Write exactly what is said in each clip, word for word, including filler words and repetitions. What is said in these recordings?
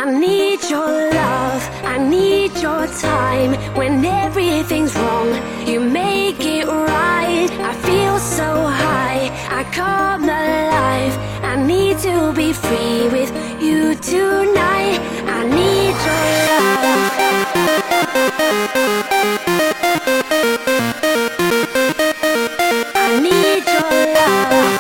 I need your love, I need your time. When everything's wrong, you make it right. I feel so high, I come alive. I need to be free with you tonight. I need your love. I need your love.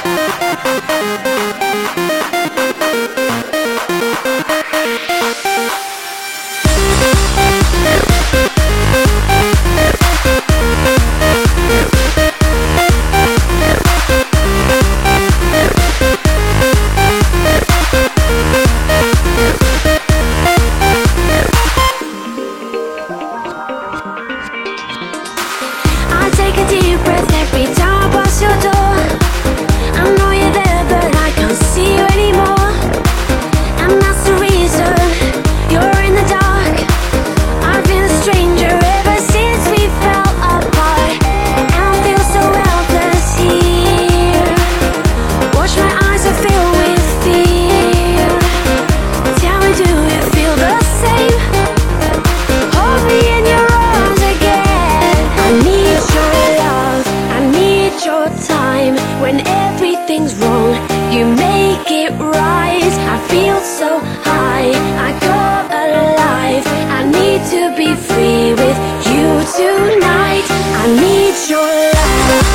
I take a deep breath every time I pass your door. I know you're there, but I can't see you anymore. And that's the reason you're in the dark. I've been a stranger ever since we fell apart. And I feel so helpless here. Watch my eyes are filled with fear. Tell me, do you feel the same? Hold me in your arms again. I need your love, I need your time. When everything's wrong, you make it right. I feel so high, I come alive. I need to be free with you tonight. I need your love.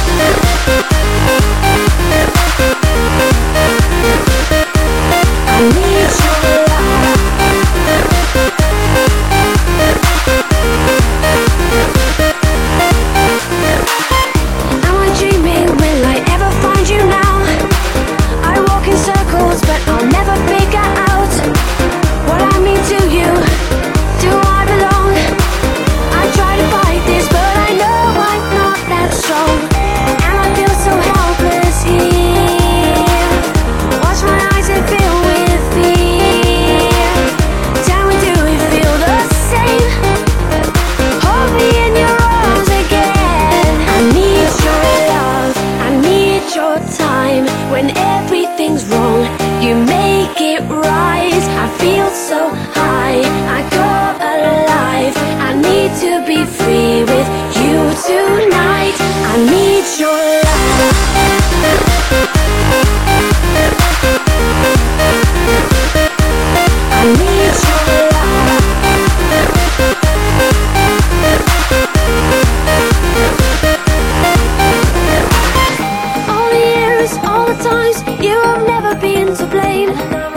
I need your love. Am I dreaming? Will I ever find you now? I walk in circles, but I'll never figure out what I mean to you. Do I belong? I try to fight this, but I know I'm not that strong. And I feel so helpless here. Watch my eyes and fill with fear. Tell me, do you feel the same? Hold me in your arms again. I need your love, I need your time. When everything's wrong, you make it right. I feel so high, I come alive. I need to be free with you tonight. I need your love. I need your love. All the years, all the times, you have never been to blame.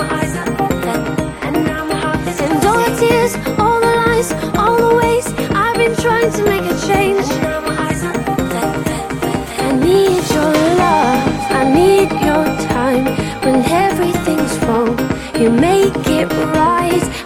And all the tears, all the lies, all the ways I've been trying to make a change. I need your love, I need your time. When everything's wrong, you make it right.